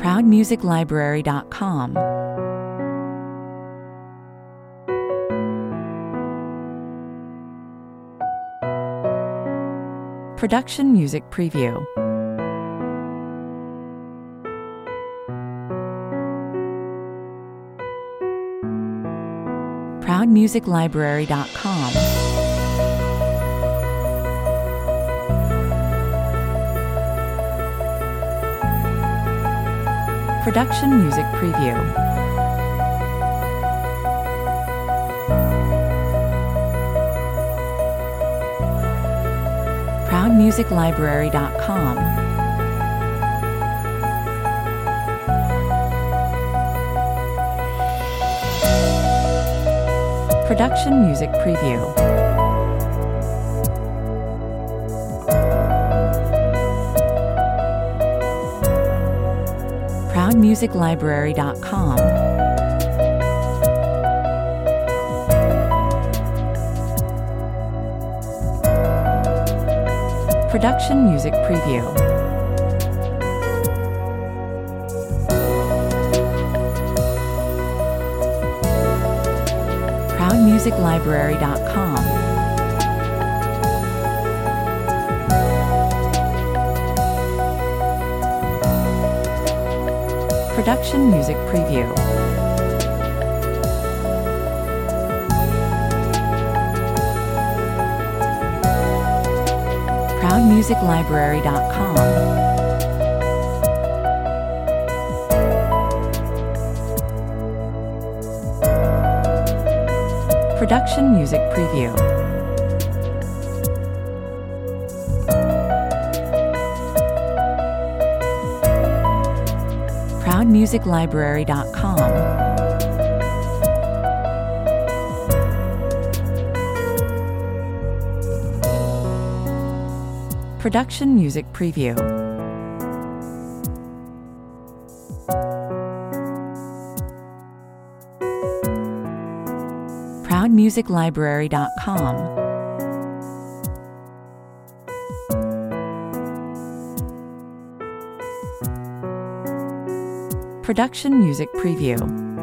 ProudMusicLibrary.com. Production Music Preview. ProudMusicLibrary.com. Production Music Preview. ProudMusicLibrary.com. Production Music Preview. ProudMusicLibrary.com. Production Music Preview. ProudMusicLibrary.com. Production Music Preview. ProudMusicLibrary.com. Production Music Preview. ProudMusicLibrary.com. Production Music Preview. ProudMusicLibrary.com. Production Music Preview.